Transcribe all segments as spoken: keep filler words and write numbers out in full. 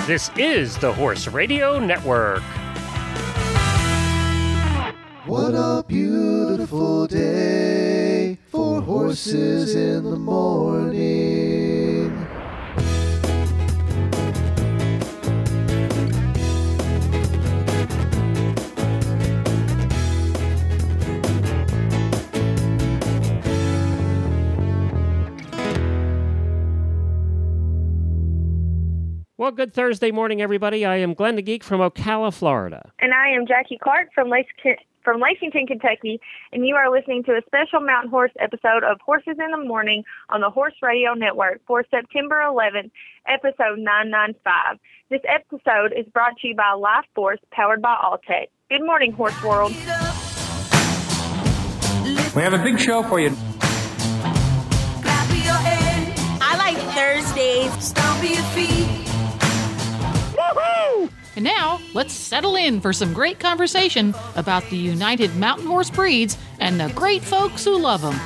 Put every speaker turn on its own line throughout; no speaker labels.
This is the Horse Radio Network.
What a beautiful day for horses in the morning.
Well, good Thursday morning, everybody. I am Glenn the Geek from Ocala, Florida.
And I am Jackie Clark from Lexington, from Lexington, Kentucky, and you are listening to a special Mountain Horse episode of Horses in the Morning on the Horse Radio Network for September eleventh, episode nine ninety-five. This episode is brought to you by Life Force, powered by Alltech. Good morning, Horse World.
We have a big show for you.
I like Thursdays.
Stomp your feet.
Woohoo!
And now, let's settle in for some great conversation about the United Mountain Horse breeds and the great folks who love them.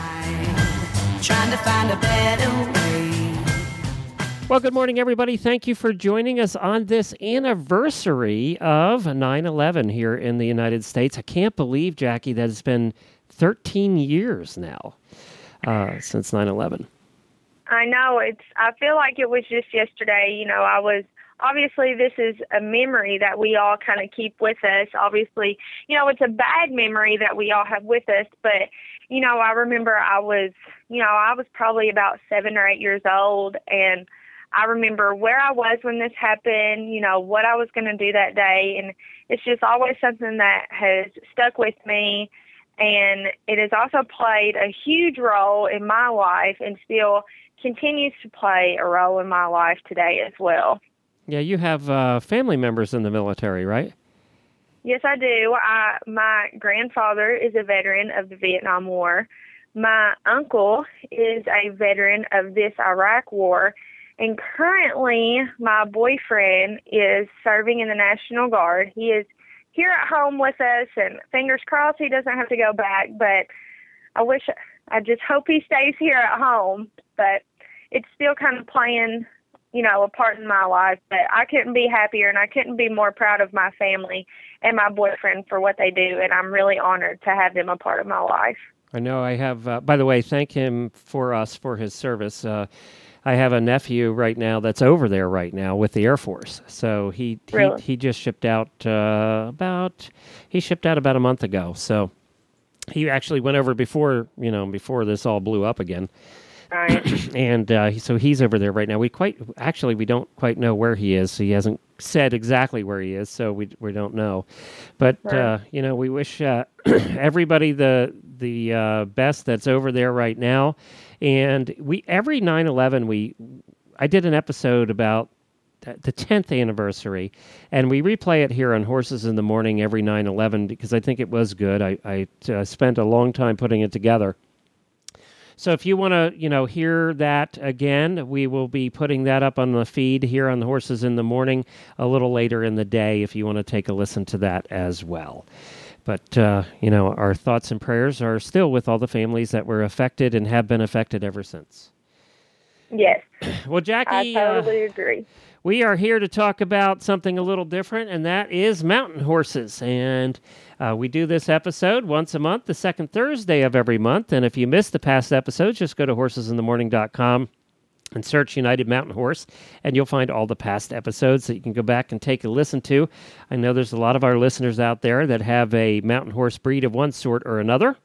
Trying to find a better way.
Well, good morning, everybody. Thank you for joining us on this anniversary of nine eleven here in the United States. I can't believe, Jackie, that it's been thirteen years now uh, since nine eleven.
I know. It's. I feel like it was just yesterday. You know, I was... Obviously, this is a memory that we all kind of keep with us. Obviously, you know, it's a bad memory that we all have with us. But, you know, I remember I was, you know, I was probably about seven or eight years old. And I remember where I was when this happened, you know, what I was going to do that day. And it's just always something that has stuck with me. And it has also played a huge role in my life and still continues to play a role in my life today as well.
Yeah, you have uh, family members in the military, right?
Yes, I do. I, my grandfather is a veteran of the Vietnam War. My uncle is a veteran of this Iraq War. And currently, my boyfriend is serving in the National Guard. He is here at home with us, and fingers crossed he doesn't have to go back. But I wish, I just hope he stays here at home. But it's still kind of playing, you know, a part in my life, but I couldn't be happier and I couldn't be more proud of my family and my boyfriend for what they do, and I'm really honored to have them a part of my life.
I know I have, uh, by the way, thank him for us for his service. Uh, I have a nephew right now that's over there right now with the Air Force. So he
really?
he, he just shipped out uh, about, he shipped out about a month ago. So he actually went over before, you know, before this all blew up again.
Right.
And uh, so he's over there right now. We quite actually we don't quite know where he is. So he hasn't said exactly where he is, so we we don't know. But
right.
uh, you know, we wish uh, everybody the the uh, best that's over there right now. And we every nine eleven we I did an episode about the tenth anniversary, and we replay it here on Horses in the Morning every nine eleven because I think it was good. I I uh, spent a long time putting it together. So if you want to, you know, hear that again, we will be putting that up on the feed here on the Horses in the Morning a little later in the day if you want to take a listen to that as well. But, uh, you know, our thoughts and prayers are still with all the families that were affected and have been affected ever since.
Yes.
Well, Jackie,
I totally
uh,
agree.
We are here to talk about something a little different, and that is mountain horses. And uh, we do this episode once a month, the second Thursday of every month. And if you missed the past episodes, just go to horses in the morning dot com and search United Mountain Horse, and you'll find all the past episodes that you can go back and take a listen to. I know there's a lot of our listeners out there that have a mountain horse breed of one sort or another.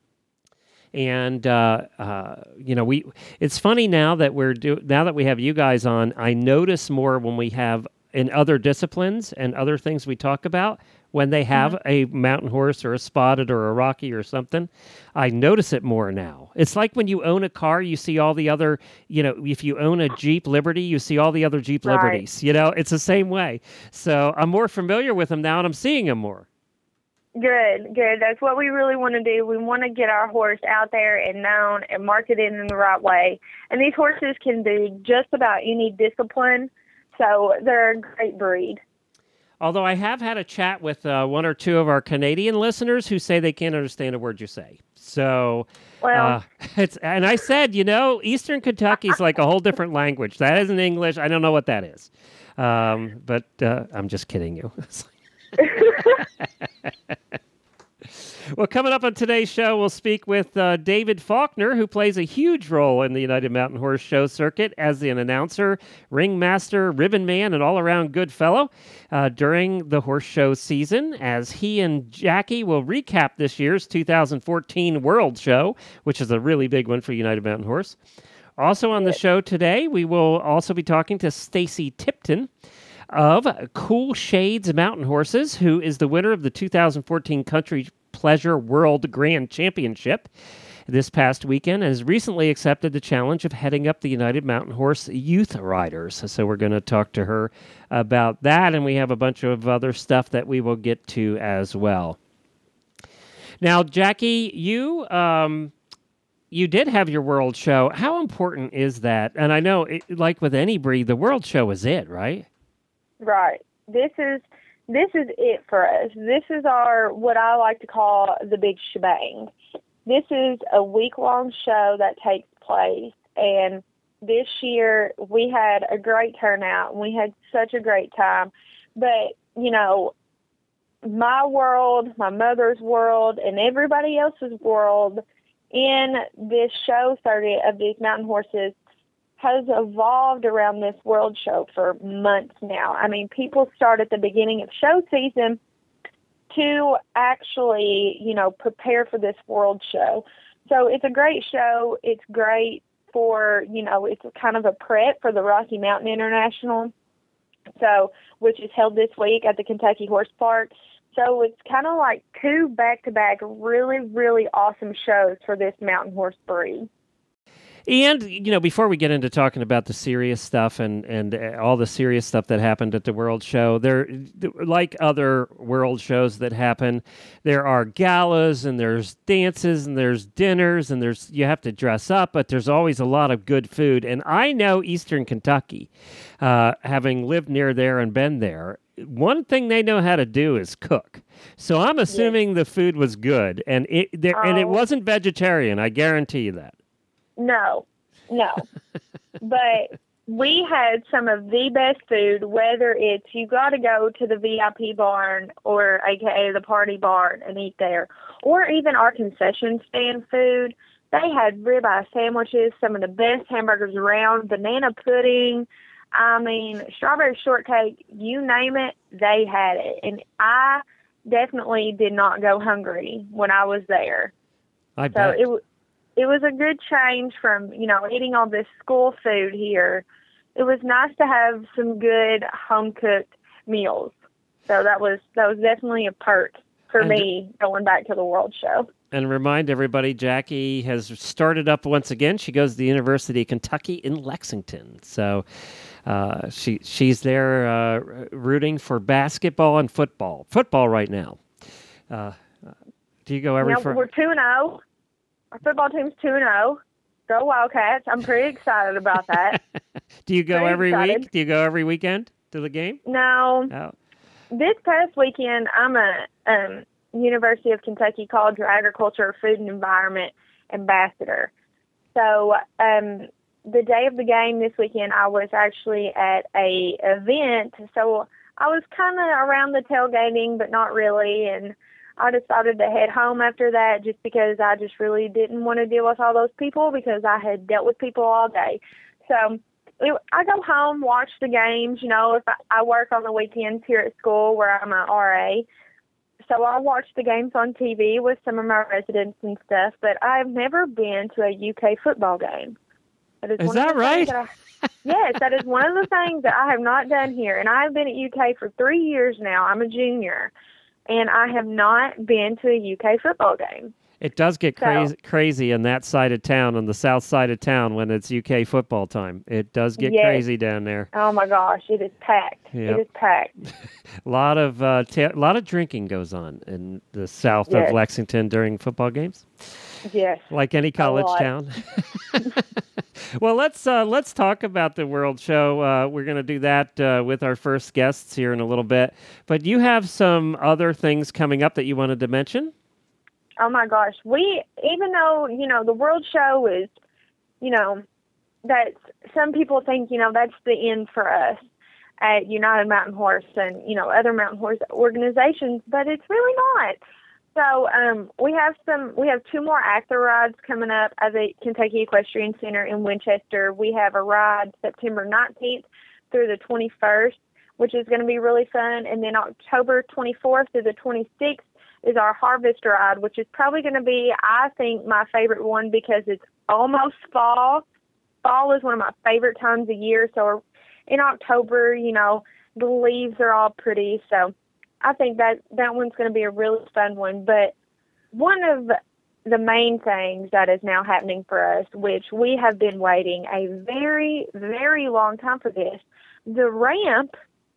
And, uh, uh, you know, we, it's funny now that we're do now that we have you guys on, I notice more when we have in other disciplines and other things we talk about, when they have mm-hmm. a mountain horse or a spotted or a Rocky or something, I notice it more now. It's like when you own a car, you see all the other, you know, if you own a Jeep Liberty, you see all the other Jeep
right.
Liberties, you know, it's the same way. So I'm more familiar with them now and I'm seeing them more.
Good, good. That's what we really want to do. We want to get our horse out there and known and marketed in the right way. And these horses can do just about any discipline, so they're a great breed.
Although I have had a chat with uh, one or two of our Canadian listeners who say they can't understand a word you say. So,
well,
uh, It's and I said, you know, Eastern Kentucky's like a whole different language. That isn't English. I don't know what that is. Um, but uh, I'm just kidding you. Well, coming up on today's show, we'll speak with uh, David Faulkner, who plays a huge role in the United Mountain Horse Show circuit as an announcer, ringmaster, ribbon man, and all-around good fellow uh, during the horse show season, as he and Jackie will recap this year's two thousand fourteen World Show, which is a really big one for United Mountain Horse. Also on the show today, we will also be talking to Stacy Tipton of Cool Shades Mountain Horses, who is the winner of the two thousand fourteen Country Pleasure World Grand Championship this past weekend, and has recently accepted the challenge of heading up the United Mountain Horse Youth Riders. So we're going to talk to her about that, and we have a bunch of other stuff that we will get to as well. Now, Jackie, you um, you did have your World Show. How important is that? And I know, it, like with any breed, the World Show is it, right?
Right. This is this is it for us. This is our, what I like to call the big shebang. This is a week-long show that takes place, and this year we had a great turnout, and we had such a great time. But, you know, my world, my mother's world, and everybody else's world in this show circuit of these mountain horses has evolved around this world show for months now. I mean, people start at the beginning of show season to actually, you know, prepare for this world show. So it's a great show. It's great for, you know, it's kind of a prep for the Rocky Mountain International, so which is held this week at the Kentucky Horse Park. So it's kind of like two back-to-back really, really awesome shows for this mountain horse breed.
And, you know, before we get into talking about the serious stuff and, and all the serious stuff that happened at the World Show, there, like other World Shows that happen, there are galas and there's dances and there's dinners and there's you have to dress up, but there's always a lot of good food. And I know Eastern Kentucky, uh, having lived near there and been there, one thing they know how to do is cook. So I'm assuming yes. the food was good, and it there, oh. and it wasn't vegetarian. I guarantee you that.
No, no. But we had some of the best food, whether it's you got to go to the V I P barn or A K A the party barn and eat there, or even our concession stand food. They had ribeye sandwiches, some of the best hamburgers around, banana pudding. I mean, strawberry shortcake, you name it, they had it. And I definitely did not go hungry when I was there.
I
so
bet.
it was. It was a good change from, you know, eating all this school food here. It was nice to have some good home-cooked meals. So that was that was definitely a perk for and, me going back to the World Show.
And remind everybody, Jackie has started up once again. She goes to the University of Kentucky in Lexington. So uh, she she's there uh, rooting for basketball and football. Football right now. Uh, do you go every...
You know,
for-
we're two and oh. Our football team's two and oh. Go Wildcats. I'm pretty excited about that.
Do you go
pretty
every
excited.
week? Do you go every weekend to the game?
No.
Oh.
This past weekend, I'm a um, University of Kentucky College of Agriculture, Food and Environment ambassador. So um, the day of the game this weekend, I was actually at a event. So I was kind of around the tailgating, but not really, and I decided to head home after that just because I just really didn't want to deal with all those people because I had dealt with people all day. So it, I go home, watch the games. You know, if I, I work on the weekends here at school where I'm an R A, so I watch the games on T V with some of my residents and stuff, but I've never been to a U K football game. That is
is
one
that
of the
right?
That I, yes, that is one of the things that I have not done here. And I've been at U K for three years now. I'm a junior. And I have not been to a U K football game.
It does get
so,
crazy, crazy on that side of town, on the south side of town, when it's U K football time. It does get
yes.
crazy down there.
Oh my gosh, it is packed.
Yep.
It is packed.
a lot of uh, ta- a lot of drinking goes on in the south
yes.
of Lexington during football games.
Yes,
like any college town. Well, let's uh, let's talk about the World Show. Uh, we're going to do that uh, with our first guests here in a little bit. But you have some other things coming up that you wanted to mention?
Oh my gosh. We, even though, you know, the World Show is, you know, that some people think, you know, that's the end for us at United Mountain Horse and, you know, other mountain horse organizations, but it's really not. So um, we have some, we have two more ACTA rides coming up at the Kentucky Equestrian Center in Winchester. We have a ride September nineteenth through the twenty-first, which is going to be really fun. And then October twenty-fourth through the twenty-sixth is our Harvest ride, which is probably going to be, I think, my favorite one because it's almost fall. Fall is one of my favorite times of year. So in October, you know, the leaves are all pretty. So I think that that one's going to be a really fun one. But one of the main things that is now happening for us, which we have been waiting a very, very long time for this, the ramp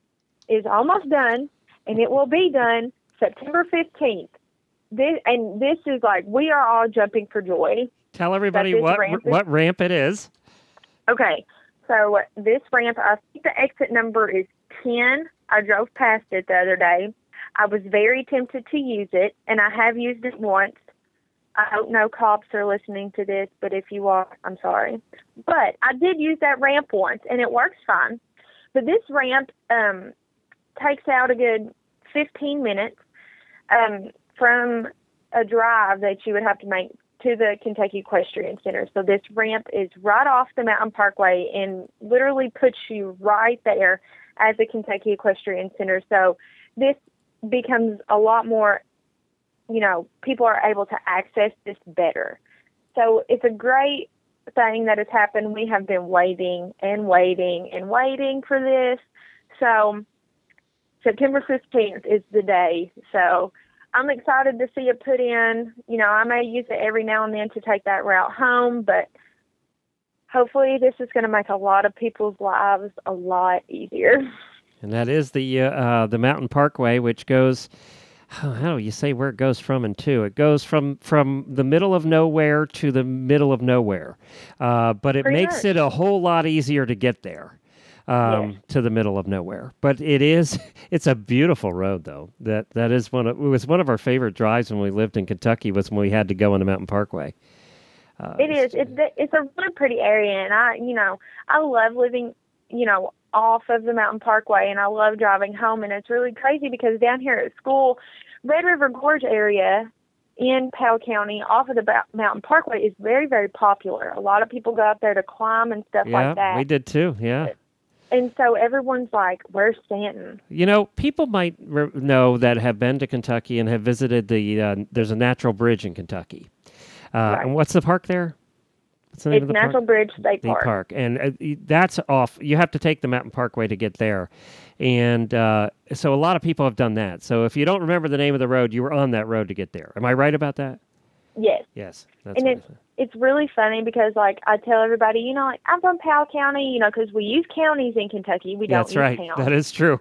is almost done, and it will be done September fifteenth. This, and this is like, we are all jumping for joy.
Tell everybody what ramp is, what ramp it is.
Okay, so this ramp, I think the exit number is ten. I drove past it the other day. I was very tempted to use it, and I have used it once. I hope no cops are listening to this, but if you are, I'm sorry. But I did use that ramp once, and it works fine. But this ramp um, takes out a good fifteen minutes um, from a drive that you would have to make to the Kentucky Equestrian Center. So this ramp is right off the Mountain Parkway and literally puts you right there at the Kentucky Equestrian Center. So this becomes a lot more, you know, people are able to access this better. So it's a great thing that has happened. We have been waiting and waiting and waiting for this. So September fifteenth is the day. So I'm excited to see it put in. You know, I may use it every now and then to take that route home, but hopefully this is going to make a lot of people's lives a lot easier.
And that is the uh, uh, the Mountain Parkway, which goes, how do you say where it goes from and to? It goes from, from the middle of nowhere to the middle of nowhere. Uh, but it
Pretty
makes
much.
it a whole lot easier to get there. Um,
Yes.
To the middle of nowhere, but it is, it's a beautiful road though. That, that is one of, it was one of our favorite drives when we lived in Kentucky was when we had to go on the Mountain Parkway. Uh,
It is. It's it's a really pretty area, and I, you know, I love living, you know, off of the Mountain Parkway, and I love driving home. And it's really crazy because down here at school, Red River Gorge area in Powell County, off of the ba- Mountain Parkway, is very, very popular. A lot of people go out there to climb and stuff
yeah,
like that.
we did too. Yeah.
And so everyone's like, "Where's Stanton?"
You know, people might re- know that have been to Kentucky and have visited the, uh, there's a natural bridge in Kentucky. Uh,
Right.
And what's the park there? What's the name
It's
of the
Natural
park?
Bridge State
The
Park.
park. And uh, y- that's off, you have to take the Mountain Parkway to get there. And uh, so a lot of people have done that. So if you don't remember the name of the road, you were on that road to get there. Am I right about that?
Yes.
Yes. That's
And
what I
it's
said.
it's really funny because, like, I tell everybody, you know, like, I'm from Powell County, you know, because we use counties in Kentucky. We don't
That's
use
right.
towns.
That is true.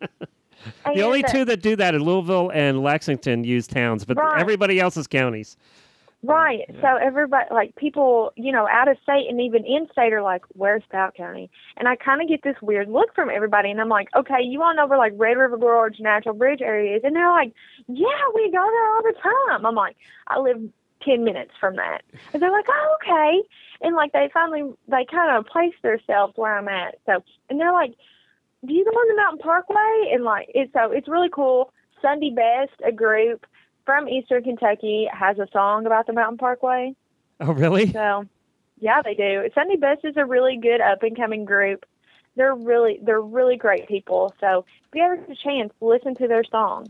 And,
The only
uh,
two that do that are Louisville and Lexington use towns, but
Right.
everybody else is counties.
Right. So everybody, like, people, you know, out of state and even in state are like, "Where's Powell County?" And I kind of get this weird look from everybody. And I'm like, "Okay, you all know where, like, Red River Gorge, Natural Bridge area is?" And they're like, "Yeah, we go there all the time." I'm like, "I live ten minutes from that." And they're like, "Oh, okay." And, like, they finally, they kind of place themselves where I'm at. So, and they're like, "Do you go on the Mountain Parkway?" And, like, it's so it's really cool. Sunday Best, a group from Eastern Kentucky, has a song about the Mountain Parkway.
Oh, really?
So, yeah, they do. Sunday Best is a really good up and coming group. They're really they're really great people. So, if you ever get a chance, listen to their song.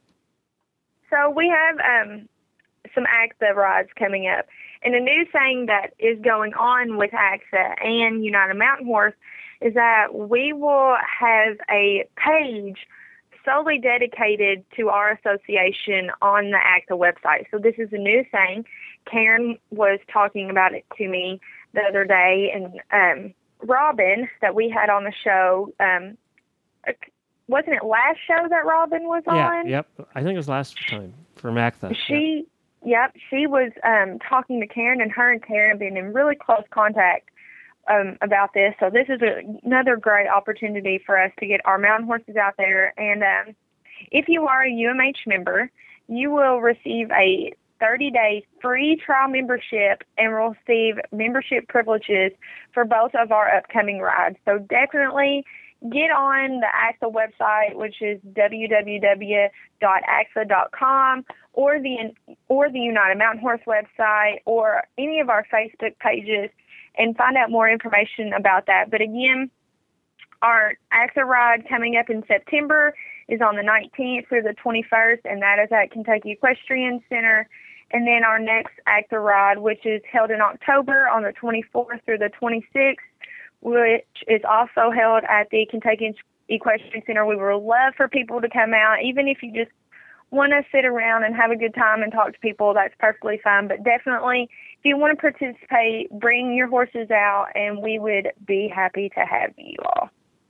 So we have um, some AXA rides coming up, and a new thing that is going on with AXA and United Mountain Horse is that we will have a page solely dedicated to our association on the AXA website. So this is a new thing. Karen was talking about it to me the other day, and um, Robin, that we had on the show, um, wasn't it last show that Robin was
Yeah,
on?
yep. I think it was last time for Mactha.
She, yep, she was um, talking to Karen, and her and Karen have been in really close contact Um, about this. So this is a, another great opportunity for us to get our mountain horses out there. And um, if you are a U M H member, you will receive a thirty days free trial membership and receive membership privileges for both of our upcoming rides. So definitely get on the A X A website, which is w w w dot axa dot com, or the or the United Mountain Horse website, or any of our Facebook pages, and find out more information about that. But again, our A X A ride coming up in September is on the nineteenth through the twenty-first, and that is at Kentucky Equestrian Center. And then our next A X A ride, which is held in October on the twenty-fourth through the twenty-sixth, which is also held at the Kentucky Equestrian Center. We would love for people to come out. Even if you just want to sit around and have a good time and talk to people, that's perfectly fine. But definitely, if you want to participate, bring your horses out, and we would be happy to have you all.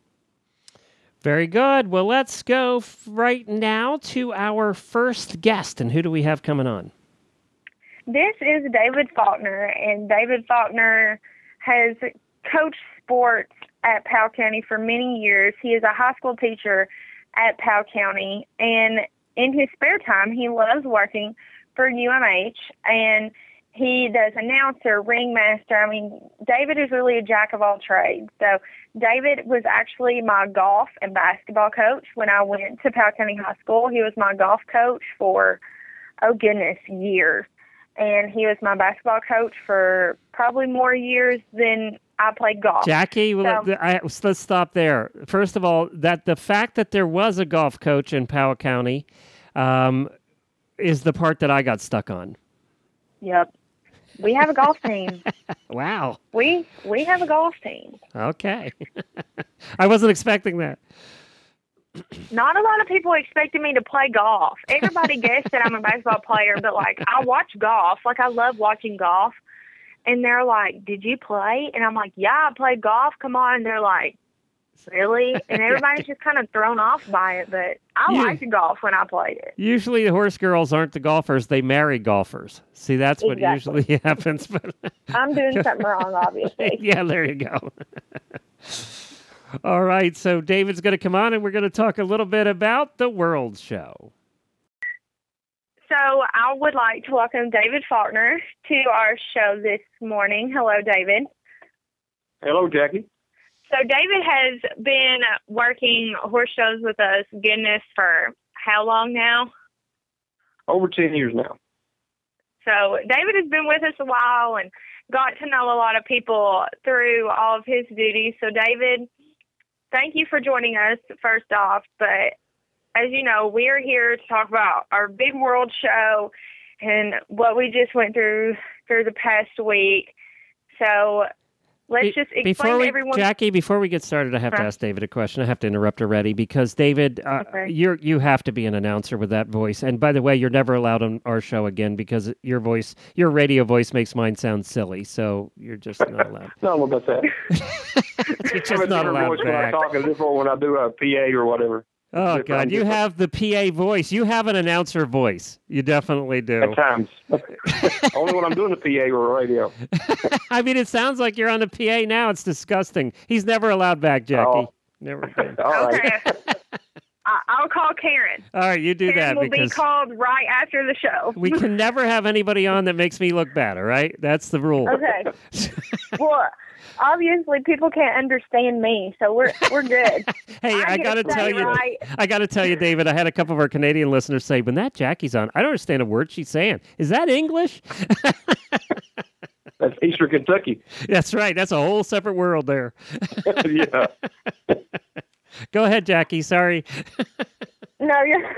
Very good. Well, let's go f- right now to our first guest. And who do we have coming on?
This is David Faulkner, and David Faulkner has coached sports at Powell County for many years. He is a high school teacher at Powell County, and in his spare time, he loves working for U M H, and he does announcer, ringmaster. I mean, David is really a jack of all trades. So David was actually my golf and basketball coach when I went to Powell County High School. He was my golf coach for, oh goodness, years. And he was my basketball coach for probably more years than I played golf.
Jackie,
so,
well, I, let's stop there. First of all, that the fact that there was a golf coach in Powell County um, is the part that I got stuck on.
Yep. We have a golf team.
Wow.
We we have a golf team.
Okay. I wasn't expecting that.
Not a lot of people expected me to play golf. Everybody guessed that I'm a basketball player, but, like, I watch golf. Like, I love watching golf. And they're like, did you play? And I'm like, yeah, I played golf. Come on. And they're like, really? And everybody's just kind of thrown off by it. But I
You-
liked golf when I played it.
Usually the horse girls aren't the golfers. They marry golfers. See, that's what
Exactly.
usually happens. But
I'm doing something wrong, obviously.
yeah, there you go. All right, so David's going to come on, and we're going to talk a little bit about the World Show.
So I would like to welcome David Faulkner to our show this morning. Hello, David.
Hello, Jackie.
So David has been working horse shows with us, goodness, for how long now?
Over ten years now.
So David has been with us a while and got to know a lot of people through all of his duties. So David, thank you for joining us, first off. But as you know, we are here to talk about our big world show and what we just went through through the past week. So let's
Be-
just explain
before
to
we,
everyone.
Jackie, before we get started, I have to
Huh?
ask David a question. I have to interrupt already because, David, uh,
Okay.
you're, you have to be an announcer with that voice. And by the way, you're never allowed on our show again because your voice, your radio voice makes mine sound silly. So you're just not allowed.
No, I don't know about that.
You're
I have
just
a
not
different
allowed
voice when I
back.
talk and a different when I do a P A or whatever.
Oh,
Different,
God. You
different.
have the P A voice. You have an announcer voice. You definitely do.
At times. Only when I'm doing the P A or radio.
I mean, it sounds like you're on the P A now. It's disgusting. He's never allowed back, Jackie.
Oh.
Never again.
All right.
Okay. I- I'll call Karen.
All right, you do
Karen
that
will be
because
called right after the show.
we can never have anybody on that makes me look bad, all right? That's the rule.
Okay. Well, obviously people can't understand me, so we're we're good.
Hey, I,
I get
got to
it
tell you,
right.
I got to tell you, David, I had a couple of our Canadian listeners say, when that Jackie's on, I don't understand a word she's saying. Is that English?
That's Eastern Kentucky.
That's right. That's a whole separate world there.
Yeah.
Go ahead, Jackie. Sorry.
No, you're.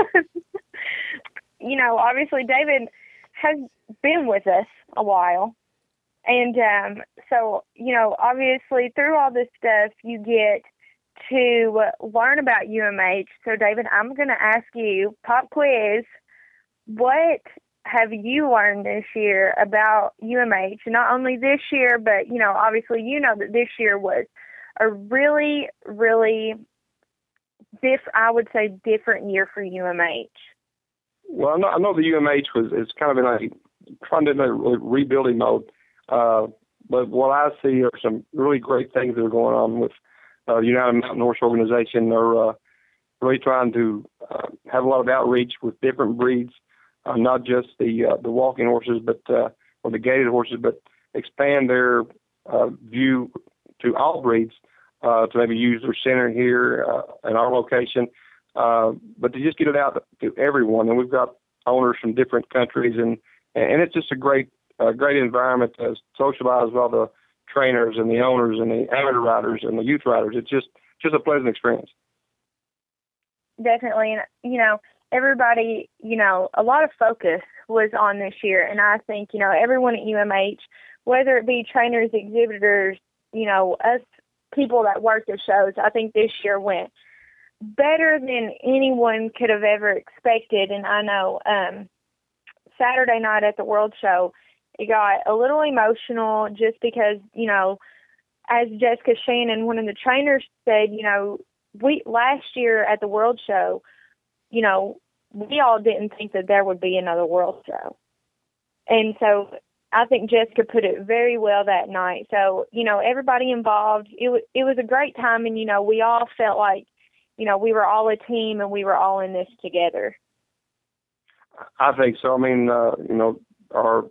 You know, obviously David has been with us a while, and um, so you know, obviously through all this stuff, you get to learn about U M H. So, David, I'm going to ask you pop quiz. What have you learned this year about U M H? Not only this year, but you know, obviously, you know that this year was a really, really diff. I would say different year for U M H.
Well, I know, I know the U M H was is kind of in a trying to in a rebuilding mode. Uh, but what I see are some really great things that are going on with uh, the United Mountain Horse Organization. They're uh, really trying to uh, have a lot of outreach with different breeds uh, not just the uh, the walking horses, but uh, or the gaited horses, but expand their uh, view to all breeds, uh, to maybe use their center here uh, in our location, uh, but to just get it out to everyone. And we've got owners from different countries, and and it's just a great uh, great environment to socialize with all the trainers and the owners and the amateur riders and the youth riders. It's just just a pleasant experience.
Definitely. And, you know, everybody, you know, a lot of focus was on this year. And I think, you know, everyone at U M H, whether it be trainers, exhibitors, you know, us people that work the shows, I think this year went better than anyone could have ever expected. And I know um, Saturday night at the World Show, it got a little emotional just because, you know, as Jessica Shannon, one of the trainers, said, you know, we last year at the World Show, you know, we all didn't think that there would be another World Show. And so I think Jessica put it very well that night. So, you know, everybody involved, it, w- it was a great time. And, you know, we all felt like, you know, we were all a team and we were all in this together.
I think so. I mean, uh, you know, our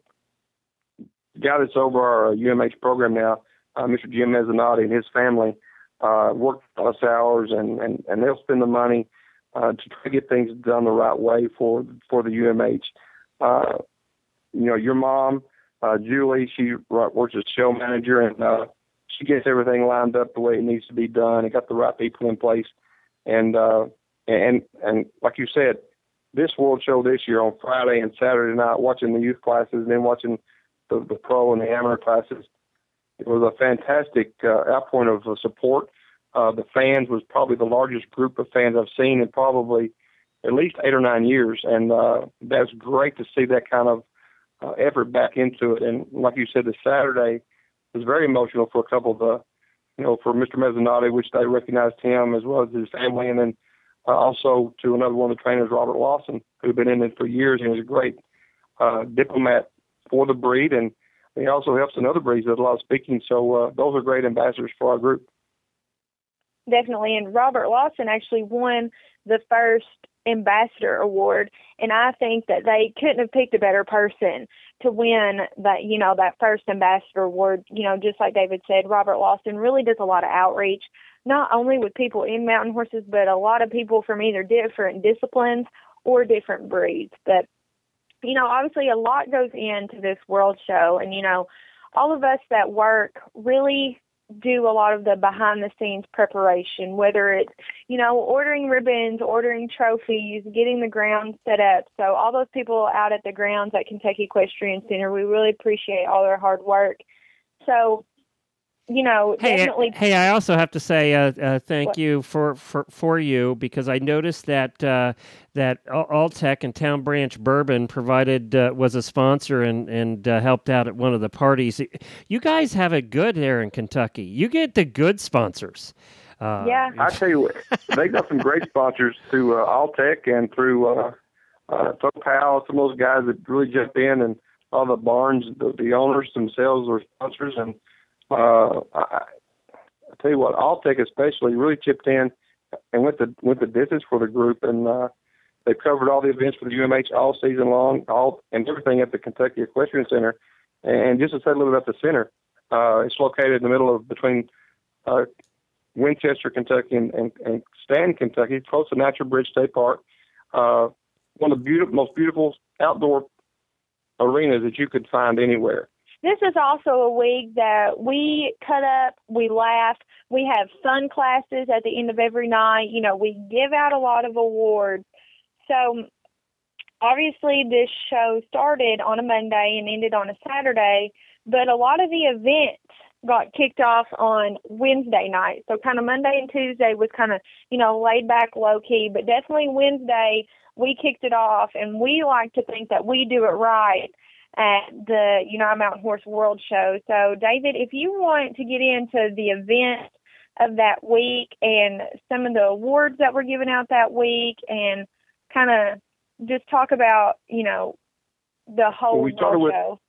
guy that's over our U M H program now, uh, Mister Jim Mezzanotte and his family, uh, work us hours and, and, and they'll spend the money uh, to try to get things done the right way for for the U M H. Uh, you know, your mom, uh, Julie, she works as show manager, and uh, she gets everything lined up the way it needs to be done and got the right people in place. And uh, and and like you said, this World Show this year on Friday and Saturday night, watching the youth classes and then watching the, the pro and the amateur classes, it was a fantastic uh, outpouring of uh, support. Uh, the fans was probably the largest group of fans I've seen in probably at least eight or nine years. And uh, that's great to see that kind of uh, effort back into it. And like you said, the Saturday was very emotional for a couple of the, you know, for Mister Mezzanotte, which they recognized him as well as his family. And then uh, also to another one of the trainers, Robert Lawson, who'd been in it for years. He was a great uh, diplomat for the breed. And he also helps another breed that does a lot of speaking. So uh, those are great ambassadors for our group.
Definitely. And Robert Lawson actually won the first ambassador award. And I think that they couldn't have picked a better person to win that, you know, that first ambassador award. You know, just like David said, Robert Lawson really does a lot of outreach, not only with people in mountain horses, but a lot of people from either different disciplines or different breeds. But, you know, obviously a lot goes into this World Show. And, you know, all of us that work really do a lot of the behind-the-scenes preparation, whether it's, you know, ordering ribbons, ordering trophies, getting the grounds set up. So all those people out at the grounds at Kentucky Equestrian Center, we really appreciate all their hard work. So, you know,
hey,
definitely.
Hey, I also have to say uh, uh, thank
what?
you for, for, for you, because I noticed that uh, that Alltech and Town Branch Bourbon provided uh, was a sponsor and and uh, helped out at one of the parties. You guys have it good there in Kentucky. You get the good sponsors. Uh,
yeah,
I tell you what, they got some great sponsors through uh, Alltech and through uh, uh, Topal. Some of those guys that really jump in, and all the barns, the, the owners themselves are sponsors. And Uh, I, I tell you what, Alltech especially really chipped in and went the went the distance for the group, and uh, they've covered all the events for the U M H all season long, all and everything at the Kentucky Equestrian Center. And just to say a little bit about the center, uh, it's located in the middle of between uh, Winchester, Kentucky, and, and, and Stanton, Kentucky, close to Natural Bridge State Park. Uh, one of the beautiful, most beautiful outdoor arenas that you could find anywhere.
This is also a week that we cut up, we laugh, we have fun classes at the end of every night. You know, we give out a lot of awards. So obviously this show started on a Monday and ended on a Saturday, but a lot of the events got kicked off on Wednesday night. So kind of Monday and Tuesday was kind of, you know, laid back, low key, but definitely Wednesday we kicked it off, and we like to think that we do it right at the United Mountain Horse World Show. So, David, if you want to get into the event of that week and some of the awards that were given out that week, and kind of just talk about, you know, the whole
well, we started
World
with,
Show.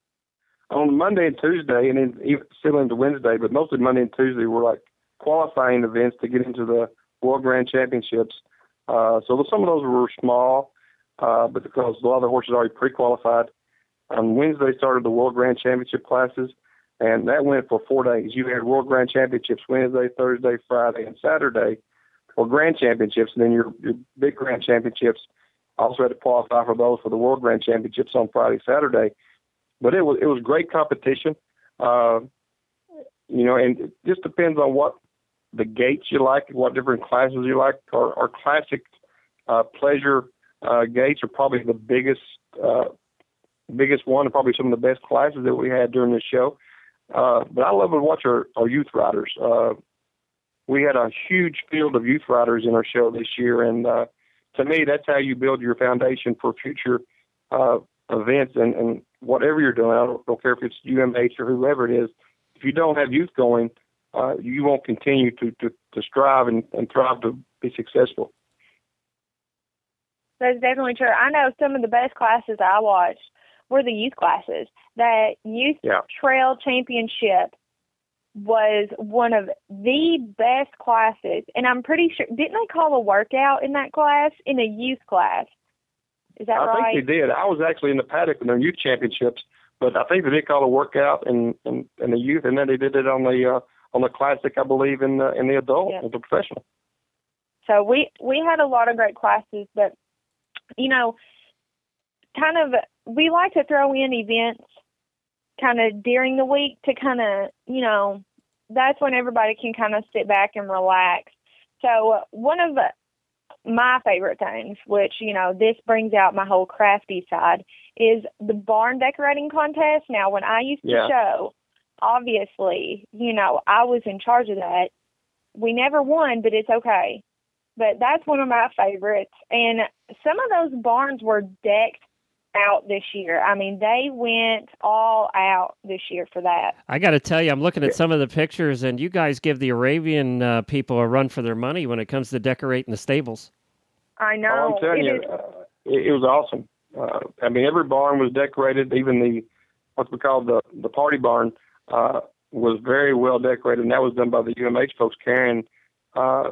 On Monday and Tuesday, and then even still into Wednesday, but mostly Monday and Tuesday were like qualifying events to get into the World Grand Championships. Uh, so some of those were small. uh, but because a lot of the horses are already pre-qualified. On Wednesday started the World Grand Championship classes, and that went for four days. You had World Grand Championships Wednesday, Thursday, Friday, and Saturday for Grand Championships, and then your, your big Grand Championships also had to qualify for those for the World Grand Championships on Friday, Saturday. But it was it was great competition, uh, you know, and it just depends on what the gates you like, what different classes you like. Our, our classic uh, pleasure uh, gates are probably the biggest uh, biggest one, and probably some of the best classes that we had during this show. Uh, but I love to watch our, our youth riders. Uh, we had a huge field of youth riders in our show this year, and uh, to me, that's how you build your foundation for future uh, events and, and whatever you're doing. I don't, don't care if it's U M H or whoever it is. If you don't have youth going, uh, you won't continue to, to, to strive and, and thrive to be successful.
That's definitely true. I know some of the best classes I watched were the youth classes. That youth
yeah.
trail championship was one of the best classes, and I'm pretty sure, didn't they call a workout in that class, in a youth class? Is that
I
right?
I think they did. I was actually in the paddock in their youth championships, but I think they did call a workout in, in, in the youth, and then they did it on the uh, on the classic, I believe, in the in the adult,
yeah.
the professional.
So we we had a lot of great classes, but you know, kind of we like to throw in events kind of during the week to kind of, you know, that's when everybody can kind of sit back and relax. So uh, one of the, my favorite things, which, you know, this brings out my whole crafty side, is the barn decorating contest. Now, when I used to
yeah. show,
obviously, you know, I was in charge of that. We never won, but it's okay. But that's one of my favorites. And some of those barns were decked out this year. I mean, they went all out this year for that.
I got to tell you, I'm looking at some of the pictures, and you guys give the Arabian uh, people a run for their money when it comes to decorating the stables.
I know.
Oh, I'm telling
it
you,
is...
uh, it, it was awesome. Uh, I mean, every barn was decorated. Even the what we call the the party barn uh, was very well decorated, and that was done by the U M H folks. Karen uh,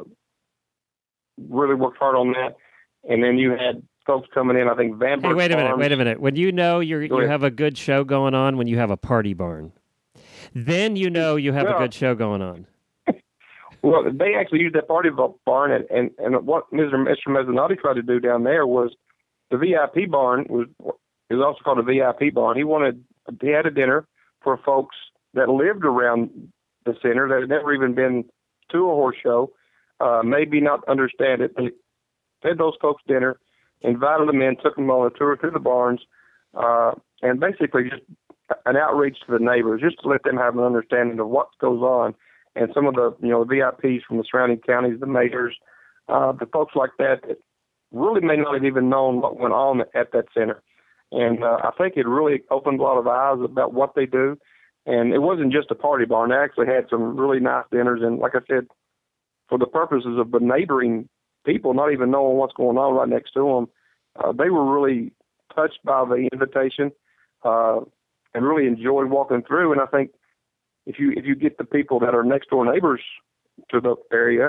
really worked hard on that, and then you had folks coming in. I think Van.
Hey, wait a minute,
Farms.
wait a minute. When you know you're
Go
you
ahead.
have a good show going on, when you have a party barn, then you know you have
well,
a good show going on.
Well, they actually used that party barn, and, and, and what Mister Mister Mezzanotte tried to do down there was the V I P barn was is also called a V I P barn. He wanted he had a dinner for folks that lived around the center that had never even been to a horse show, uh, maybe not understand it. They fed those folks dinner, invited them in, took them on a tour through the barns, uh, and basically just an outreach to the neighbors, just to let them have an understanding of what goes on. And some of the, you know, the V I Ps from the surrounding counties, the mayors, uh, the folks like that, that really may not have even known what went on at that center. And uh, I think it really opened a lot of eyes about what they do. And it wasn't just a party barn. They actually had some really nice dinners. And like I said, for the purposes of the neighboring people, not even knowing what's going on right next to them, uh, they were really touched by the invitation uh, and really enjoyed walking through. And I think if you if you get the people that are next door neighbors to the area,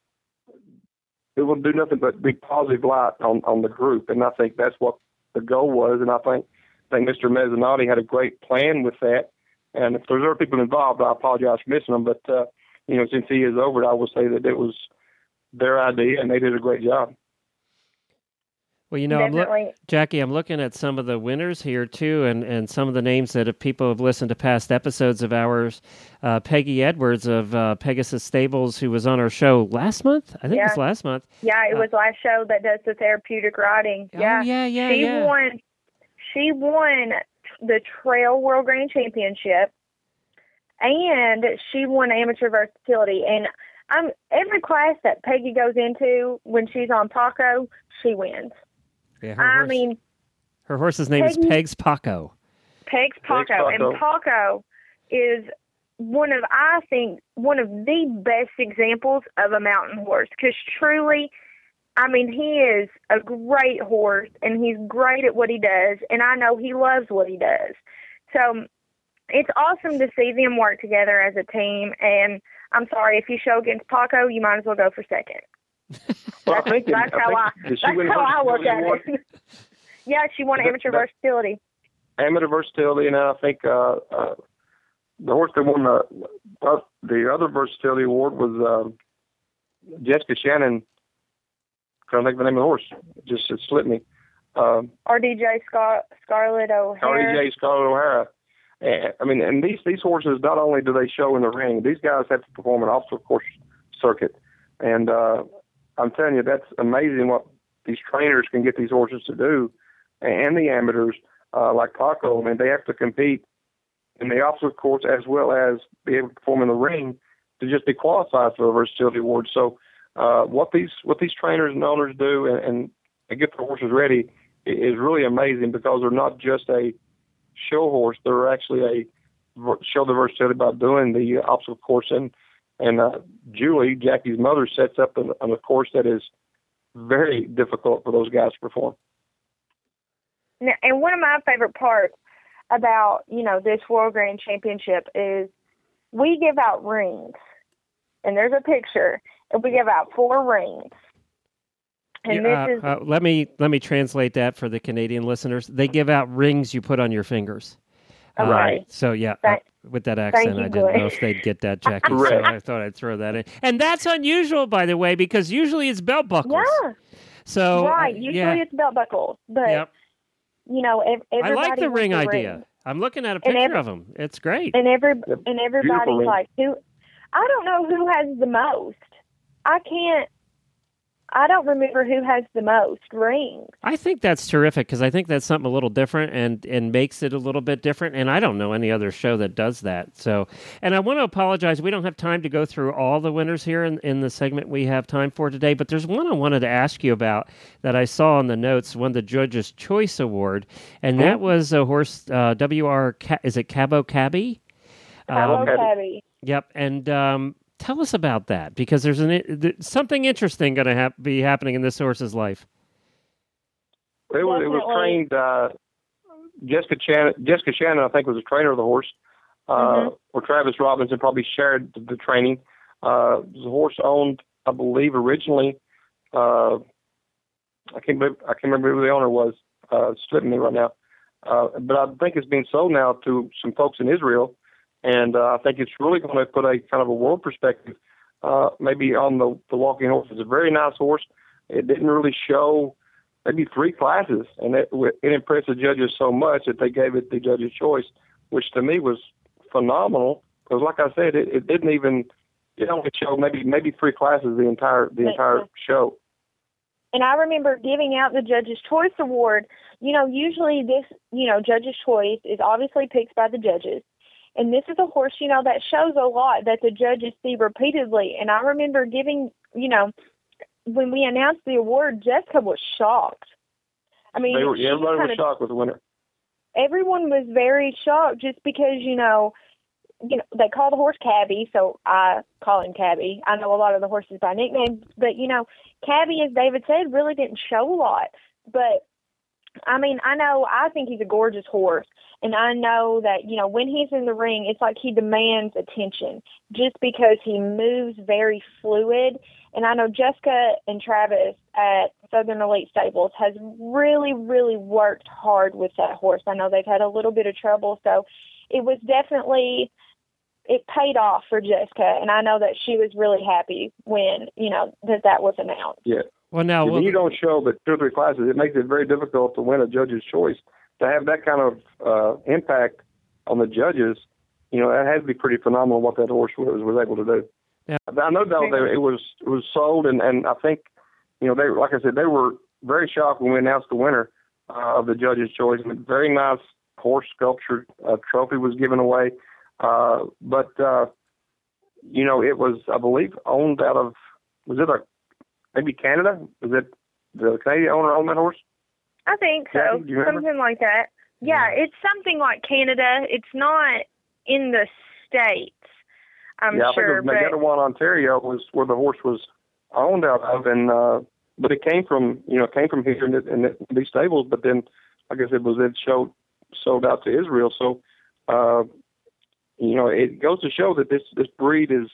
it will do nothing but be positive light on, on the group. And I think that's what the goal was. And I think I think Mister Mezzanotte had a great plan with that. And if there's other people involved, I apologize for missing them. But uh, you know, since he is over it, I will say that it was their idea, and they did a great job.
Well, you know, I'm
Definitely.
look, Jackie, I'm looking at some of the winners here, too, and, and some of the names that if people have listened to past episodes of ours. Uh, Peggy Edwards of uh, Pegasus Stables, who was on our show last month. I think
Yeah.
it was last month.
Yeah, it
Uh,
was last show that does the therapeutic riding.
Oh,
yeah,
yeah, yeah,
She
yeah.
won. She won the Trail World Grand Championship, and she won amateur versatility. And I'm every class that Peggy goes into when she's on Paco, she wins.
Yeah, her
I
horse,
mean,
her horse's name
Peggy-
is Pegs Paco.
Peg's Paco,
Paco.
and Paco is one of, I think, one of the best examples of a mountain horse, because truly, I mean, he is a great horse, and he's great at what he does, and I know he loves what he does. So it's awesome to see them work together as a team, and I'm sorry, if you show against Paco, you might as well go for second.
Well, I think
That's
I
how
think,
I,
did she
that's
win
how I look
versatility
at
award?
it. Yeah, she won
That-
amateur
that-
versatility.
Amateur versatility, and then I think uh, uh, the horse that won the uh, the other versatility award was uh, Jessica Shannon. Trying to think of the name of the horse. It just it slipped me. Um,
R D J Scar- Scarlett O'Hara.
R D J Scarlett O'Hara. And, I mean, and these these horses, not only do they show in the ring, these guys have to perform an obstacle course circuit. And uh, I'm telling you, that's amazing what these trainers can get these horses to do, and the amateurs uh, like Paco. I mean, they have to compete in the obstacle course as well as be able to perform in the ring to just be qualified for a versatility award. So, uh, what these what these trainers and owners do and, and, and get the horses ready is really amazing, because they're not just a show horse; they're actually a show the versatility by doing the obstacle course. And and uh, Julie, Jackie's mother, sets up an, an, a course that is very difficult for those guys to perform.
Now, and one of my favorite parts about, you know, this World Grand Championship is we give out rings. And there's a picture, and we give out four rings. And
Yeah,
this is
uh, uh, let me let me translate that for the Canadian listeners. They give out rings you put on your fingers. Uh,
Right.
So yeah,
Thank-
uh, with that accent,
you,
I didn't
Glenn.
know if they'd get that, Jackie. so
Correct.
I thought I'd throw that in. And that's unusual, by the way, because usually it's belt buckles.
yeah,
So uh,
right. Usually
yeah,
it's belt buckles, but
yep.
you know, ev-
I
everybody
like the
wants
ring
a
idea.
ring.
I'm looking at a
And
picture
every-
of them. It's great.
And every
Yep.
and
Beautiful
everybody's
ring.
like, who? I don't know who has the most. I can't. I don't remember who has the most rings.
I think that's terrific, because I think that's something a little different and, and makes it a little bit different. And I don't know any other show that does that. So, and I want to apologize. We don't have time to go through all the winners here in, in the segment we have time for today. But there's one I wanted to ask you about that I saw in the notes, won the Judges' Choice Award. And that was a horse, uh, W R, Ca- is it Cabo Cabby?
Hello,
Um,
Cabby.
Yep. And um, tell us about that, because there's an th- something interesting going to hap- be happening in this horse's life.
It was, it was
Definitely.
trained, uh, Jessica Shannon, Jessica Shannon, I think, was a trainer of the horse, uh,
Mhm.
or Travis Robinson probably shared the, the training. Uh, it was a horse owned, I believe, originally, uh, I can't remember, I can't remember who the owner was, uh, it's slipping me right now. Uh, but I think it's being sold now to some folks in Israel. And uh, I think it's really going to put a kind of a world perspective, uh, maybe on the, the walking horse. It's a very nice horse. It didn't really show maybe three classes, and it, it impressed the judges so much that they gave it the judge's choice, which to me was phenomenal. Because, like I said, it, it didn't even it only showed maybe maybe three classes the entire the entire show.
And I remember giving out the Judge's Choice Award. You know, usually this, you know, Judge's Choice is obviously picked by the judges. And this is a horse, you know, that shows a lot that the judges see repeatedly. And I remember giving, you know, when we announced the award, Jessica was shocked. I mean,
They were,
she
yeah, everybody
kind
was
of-
shocked with the winner.
everyone was very shocked just because, you know, you know, they call the horse Cabby, so I call him Cabby. I know a lot of the horses by nickname, but, you know, Cabby, as David said, really didn't show a lot. But, I mean, I know, I think he's a gorgeous horse, and I know that, you know, when he's in the ring, it's like he demands attention just because he moves very fluid. And I know Jessica and Travis at Southern Elite Stables has really, really worked hard with that horse. I know they've had a little bit of trouble, so it was definitely, it paid off for Jessica, and I know that she was really happy when, you know, that that was announced.
Yeah.
Well, now,
When
well,
you don't show but two or three classes, it makes it very difficult to win a judge's choice. To have that kind of uh, impact on the judges, you know, that has to be pretty phenomenal what that horse was, was able to do.
Yeah.
I know that they, it was it was sold, and, and I think, you know, they like I said, they were very shocked when we announced the winner uh, of the judge's choice. And a very nice horse sculpture uh, trophy was given away, uh, but uh, you know, it was, I believe, owned out of, was it a maybe Canada? Was it the Canadian owner owned that horse?
I think so,
Jackie, do you remember?
something like that. Yeah, it's something like Canada. It's not in the States, I'm
yeah,
sure.
I think it was Megawan, Ontario was where the horse was owned out of, and uh, but it came from, you know, it came from here in, the, in the, these stables, but then, like I said, was then showed, sold out to Israel. So, uh, you know, it goes to show that this, this breed is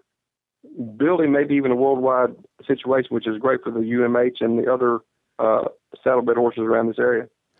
building maybe even a worldwide situation, which is great for the U M H and the other uh, saddlebred horses around this area.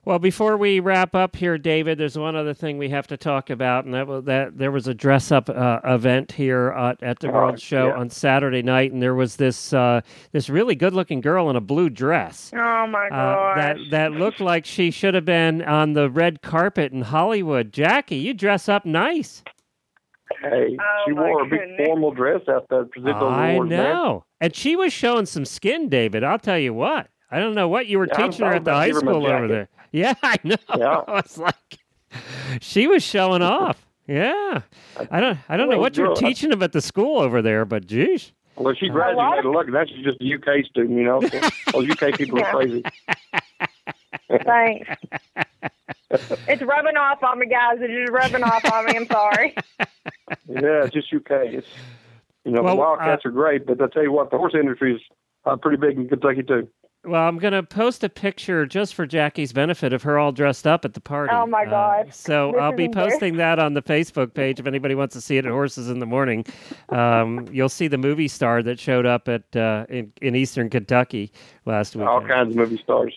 Well, before we wrap up here, David, there's one other thing we have to talk about, and that was that there was a dress-up uh, event here uh, at the World
Oh,
Show
yeah.
on Saturday night, and there was this uh, this really good-looking girl in a blue dress.
Oh my
Uh,
gosh.
that that looked like she should have been on the red carpet in Hollywood. Jackie, you dress up nice.
Hey,
Oh,
she
my
wore a big
goodness.
formal dress out there to present those
I
awards, man.
know, and she was showing some skin, David. I'll tell you what. I don't know what you were
Yeah, I'm
teaching her
sorry
at the
about
high
giving her my
school over
jacket.
there. Yeah, I know.
Yeah.
It's like she was showing off. Yeah, I don't. I don't know
Well,
what you're
girl, I-
teaching them at the school over there, but geez.
Well, she
lot
graduated.
of-
Look, that's just a U K student, you know. So, those U K people
Yeah.
are crazy.
Thanks. It's rubbing off on me, guys. It's just rubbing off on me. I'm sorry.
Yeah, it's just U K. It's, you know,
Well,
the Wildcats
uh,
are great, but I tell you what, the horse industry is uh, pretty big in Kentucky too.
Well, I'm going to post a picture just for Jackie's benefit of her all dressed up at the party.
Oh, my
Uh,
God.
so
This
I'll be
is embarrassing.
posting that on the Facebook page if anybody wants to see it at Horses in the Morning. Um, you'll see the movie star that showed up at uh, in, in Eastern Kentucky last week.
All kinds of movie stars.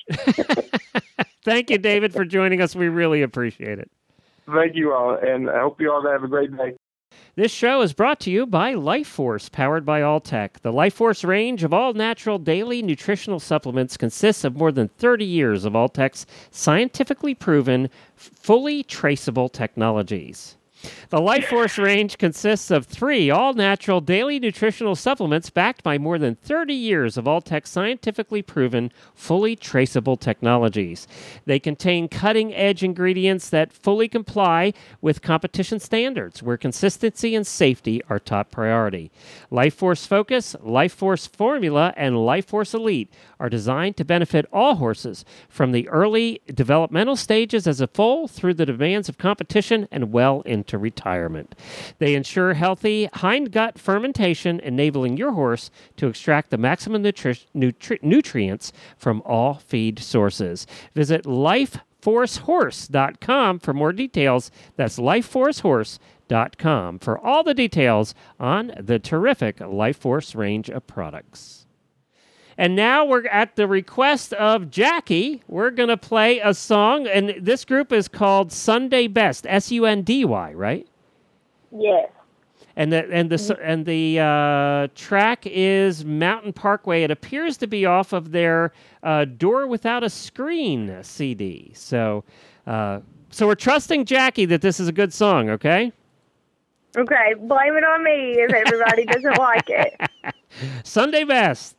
Thank you, David, for joining us. We really appreciate it.
Thank you all, and I hope you all have a great day.
This show is brought to you by Life Force, powered by Alltech. The Life Force range of all-natural daily nutritional supplements consists of more than thirty years of Alltech's scientifically proven, f- fully traceable technologies. The Life Force range consists of three all-natural daily nutritional supplements backed by more than thirty years of Alltech's scientifically proven, fully traceable technologies. They contain cutting-edge ingredients that fully comply with competition standards, where consistency and safety are top priority. Life Force Focus, Life Force Formula, and Life Force Elite are designed to benefit all horses from the early developmental stages as a foal through the demands of competition and well into retirement. They ensure healthy hindgut fermentation, enabling your horse to extract the maximum nutri- nutri- nutrients from all feed sources. Visit life force horse dot com for more details. That's life force horse dot com for all the details on the terrific Life Force range of products. And now we're at the request of Jackie. We're going to play a song, and this group is called Sunday Best, S U N D Y, right?
Yes.
And the and the and the uh, track is Mountain Parkway. It appears to be off of their uh, Door Without a Screen C D. So, uh, so we're trusting Jackie that this is a good song. Okay.
Okay. Blame it on me if everybody doesn't like it.
Sunday Best.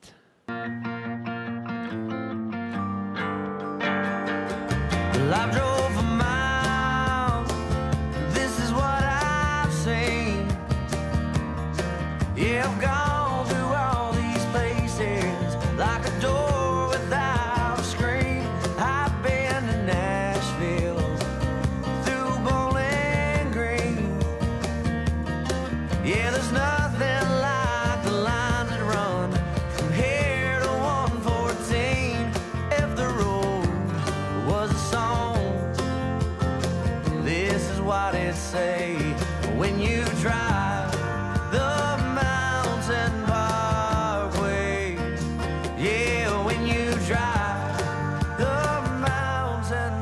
Well, I've drove for miles. This is what I've seen. Yeah, I've gone through all these places like a door without a screen. I've been to Nashville, through Bowling Green. Yeah, there's nothing like the line that run from here to one fourteen. If the road was a song, this is what it'd say. When you drive the mountain parkway, yeah, when you drive the mountain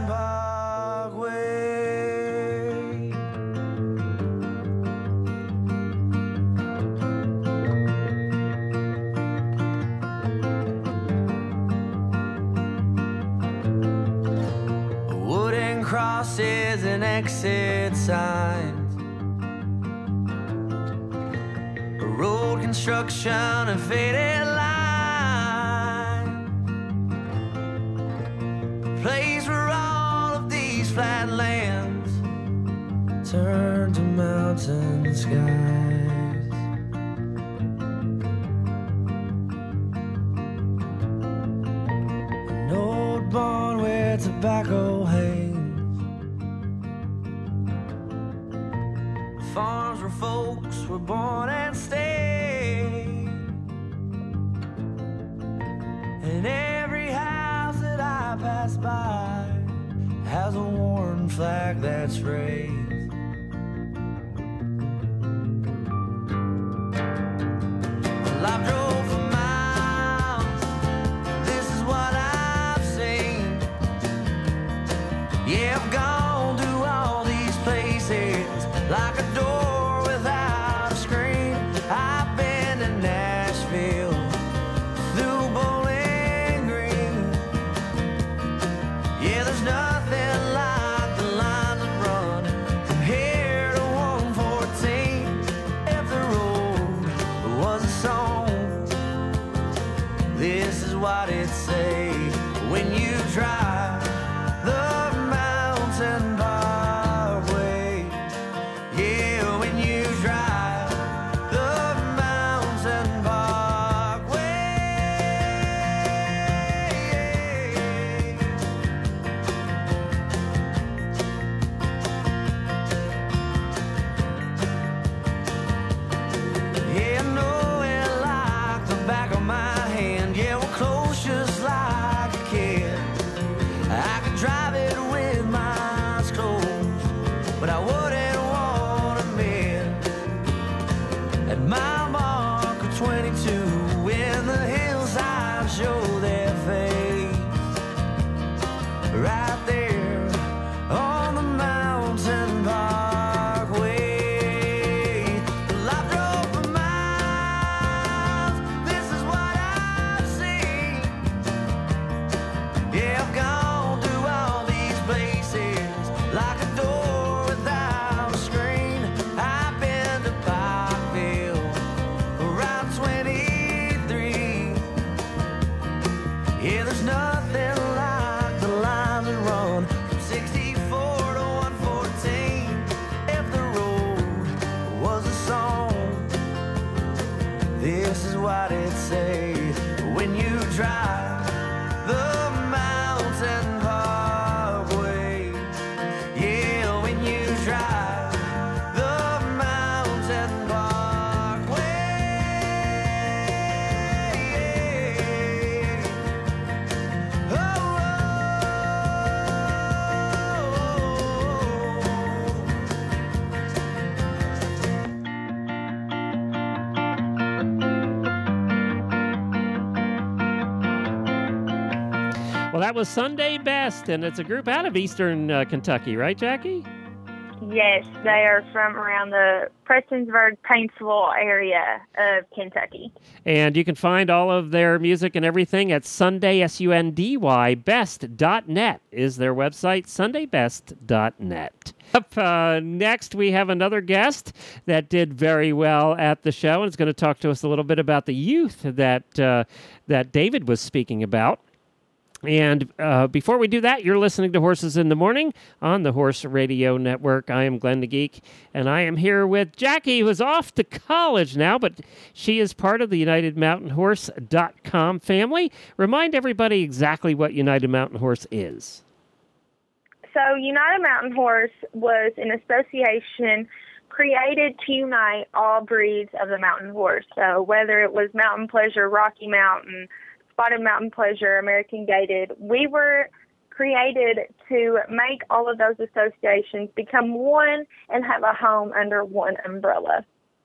parkway. Wooden crosses and exit signs, road construction and faded lines, a place where all of these flat lands turn to mountain skies. An old barn where tobacco hangs, farms where folks were born and stayed, and every house that I pass by has a worn flag that's raised. Well, I've drove for miles. This is what I've seen.
Well, that was Sunday Best, and it's a group out of eastern uh, Kentucky, right, Jackie?
Yes, they are from around the Prestonsburg, Paintsville area of Kentucky.
And you can find all of their music and everything at Sunday, S U N D Y, best dot net is their website, sunday best dot net. Up uh, next, we have another guest that did very well at the show, and is going to talk to us a little bit about the youth that uh, that David was speaking about. And uh, before we do that, you're listening to Horses in the Morning on the Horse Radio Network. I am Glenn the Geek, and I am here with Jackie, who is off to college now, but she is part of the United Mountain Horse dot com family. Remind everybody exactly what United Mountain Horse is.
So United Mountain Horse was an association created to unite all breeds of the mountain horse. So whether it was Mountain Pleasure, Rocky Mountain, Spotted Mountain Pleasure, American Gated, we were created to make all of those associations become one and have a home under one umbrella.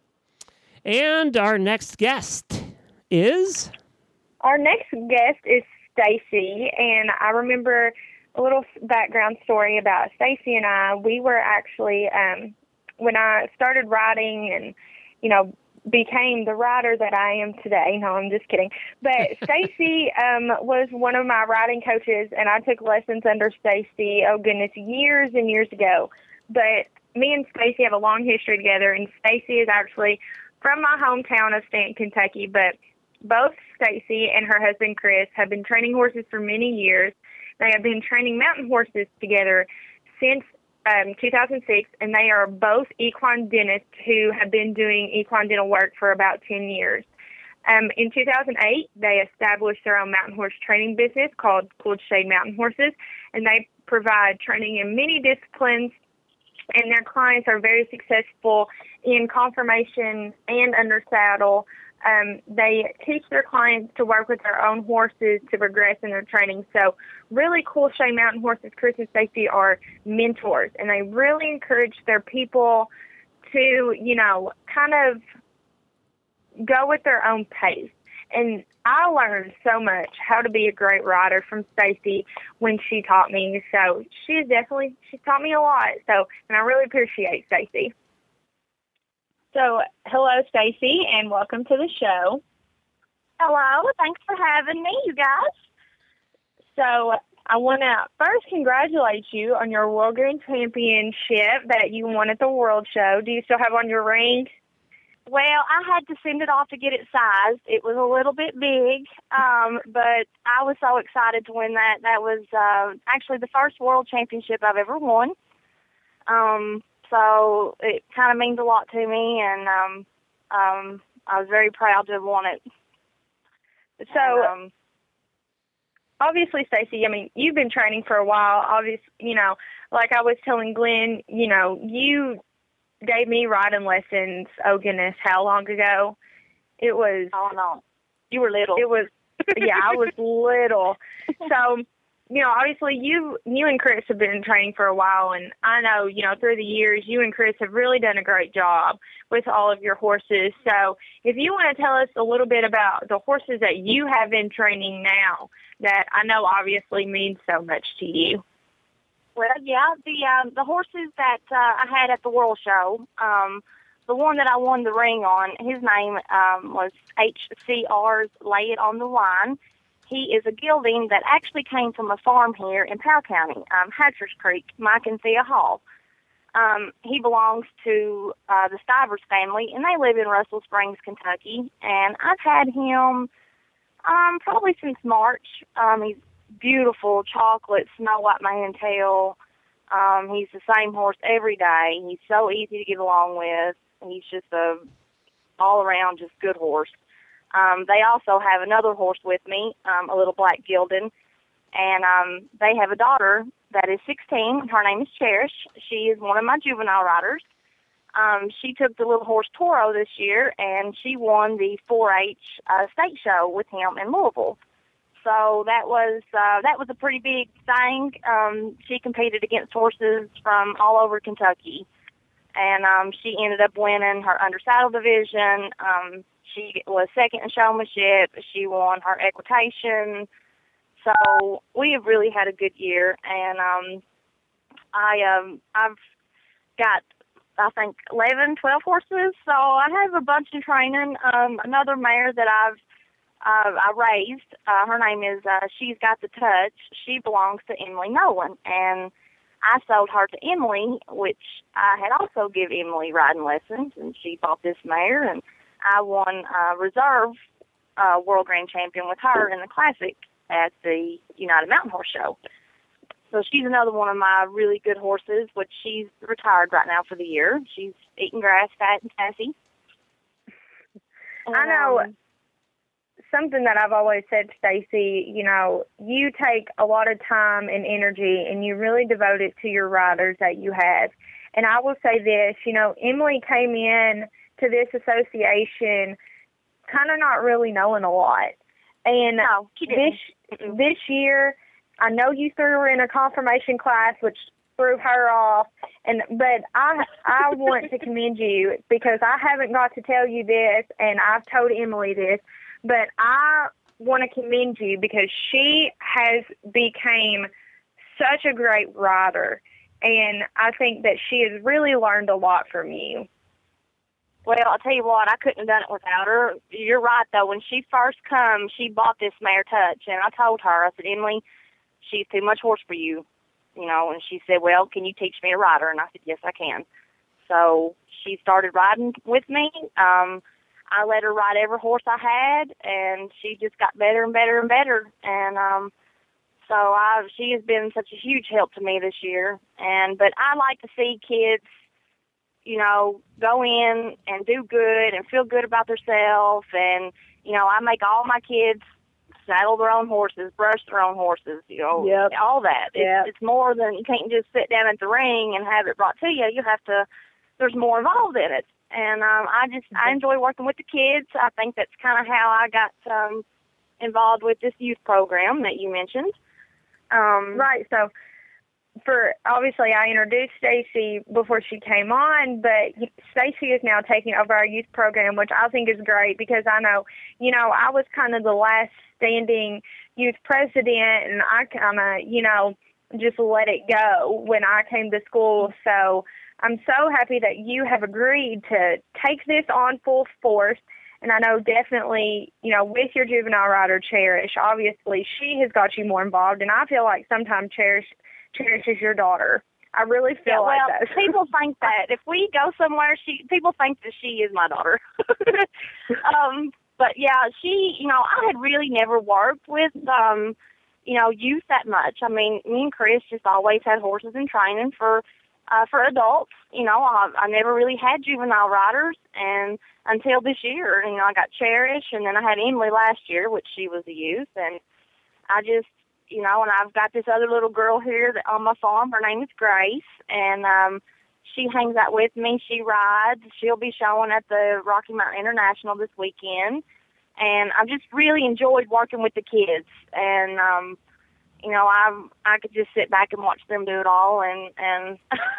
And our next guest is?
Our next guest is Stacy, and I remember a little background story about Stacy and I. We were actually, um, when I started riding and, you know, became the rider that I am today. No, I'm just kidding. But Stacy um, was one of my riding coaches, and I took lessons under Stacy, oh goodness, years and years ago. But me and Stacy have a long history together, and Stacy is actually from my hometown of Stanton, Kentucky. But both Stacy and her husband, Chris, have been training horses for many years. They have been training mountain horses together since Um, two thousand six, and they are both equine dentists who have been doing equine dental work for about ten years. Um, in two thousand eight, they established their own mountain horse training business called Cool Shade Mountain Horses, and they provide training in many disciplines, and their clients are very successful in conformation and under saddle. Um, they teach their clients to work with their own horses to progress in their training. So really Cool Shade Mountain Horses, Chris and Stacy, are mentors, and they really encourage their people to, you know, kind of go with their own pace. And I learned so much how to be a great rider from Stacy when she taught me. So she's definitely, she taught me a lot. So, and I really appreciate Stacy. So, hello, Stacy, and welcome to the show.
Hello. Thanks for having me, you guys.
So, I want to first congratulate you on your World Grand Championship that you won at the World Show. Do you still have on your ring?
Well, I had to send it off to get it sized. It was a little bit big, um, but I was so excited to win that. That was uh, actually the first World Championship I've ever won. Um So it kind of means a lot to me, and um, um, I was very proud to have won it.
So,
and, um,
obviously, Stacy, I mean, you've been training for a while. Obviously, you know, like I was telling Glenn, you know, you gave me riding lessons, oh goodness, how long ago? It was...
Oh, no. You were little.
It was, yeah, I was little. So... You know, obviously, you you and Chris have been training for a while, and I know, you know, through the years, you and Chris have really done a great job with all of your horses. So if you want to tell us a little bit about the horses that you have been training now that I know obviously means so much to you.
Well, yeah, the um, the horses that uh, I had at the World Show, um, the one that I won the ring on, his name um, was H C R's Lay It on the Line. He is a gelding that actually came from a farm here in Powell County, um, Hatchers Creek, Mike and Thea Hall. Um, he belongs to uh, the Stivers family, and they live in Russell Springs, Kentucky. And I've had him um, probably since March. Um, he's beautiful, chocolate, snow white mane and tail. Um, he's the same horse every day. He's so easy to get along with. He's just a all-around just good horse. Um, they also have another horse with me, um, a little black gelding, and um, they have a daughter that is sixteen. Her name is Cherish. She is one of my juvenile riders. Um, she took the little horse Toro this year, and she won the four H uh, state show with him in Louisville. So that was uh, that was a pretty big thing. Um, she competed against horses from all over Kentucky, and um, she ended up winning her undersaddle division. Um, She was second in showmanship. She won her equitation. So we have really had a good year, and um, I um, I've got I think eleven, twelve horses. So I have a bunch in training. Um, another mare that I've uh, I raised, uh, her name is uh, She's Got the Touch. She belongs to Emily Nolan, and I sold her to Emily, which I had also give Emily riding lessons, and she bought this mare, and I won uh, reserve uh, World Grand Champion with her in the Classic at the United Mountain Horse Show. So she's another one of my really good horses, which she's retired right now for the year. She's eating grass, fat and sassy. And,
I know
um,
something that I've always said, Stacy, you know, you take a lot of time and energy and you really devote it to your riders that you have. And I will say this, you know, Emily came in to this association kind of not really knowing a lot. And
no, she didn't.
this this year, I know you threw her in a confirmation class, which threw her off. And but I I want to commend you because I haven't got to tell you this, and I've told Emily this, but I want to commend you because she has became such a great rider, and I think that she has really learned a lot from you.
Well, I'll tell you what, I couldn't have done it without her. You're right, though. When she first come, she bought this mare Touch, and I told her, I said, Emily, she's too much horse for you, you know, and she said, well, can you teach me to ride her? And I said, yes, I can. So she started riding with me. Um, I let her ride every horse I had, and she just got better and better and better. And um, so I, she has been such a huge help to me this year. And but I like to see kids, you know, go in and do good and feel good about themselves. And, you know, I make all my kids saddle their own horses, brush their own horses, you know,
Yep.
all that.
Yep.
It's, it's more than, you can't just sit down at the ring and have it brought to you. You have to, there's more involved in it. And um, I just, I enjoy working with the kids. I think that's kind of how I got um, involved with this youth program that you mentioned. Um,
Right, so for obviously I introduced Stacy before she came on, but Stacy is now taking over our youth program, which I think is great because I know, you know, I was kind of the last standing youth president, and I kind of, you know, just let it go when I came to school. So I'm so happy that you have agreed to take this on full force. And I know definitely, you know, with your juvenile rider, Cherish, obviously she has got you more involved. And I feel like sometimes Cherish Cherish is your daughter. I really feel
yeah, well,
like that.
people think that. If we go somewhere, she people think that she is my daughter. um, but, yeah, she, you know, I had really never worked with, um, you know, youth that much. I mean, me and Chris just always had horses in training for uh, for adults. You know, I, I never really had juvenile riders, and until this year, you know, I got Cherish, and then I had Emily last year, which she was a youth, and I just, you know, and I've got this other little girl here that on my farm. Her name is Grace, and um, she hangs out with me. She rides. She'll be showing at the Rocky Mountain International this weekend, and I've just really enjoyed working with the kids. And um, you know, I I could just sit back and watch them do it all, and and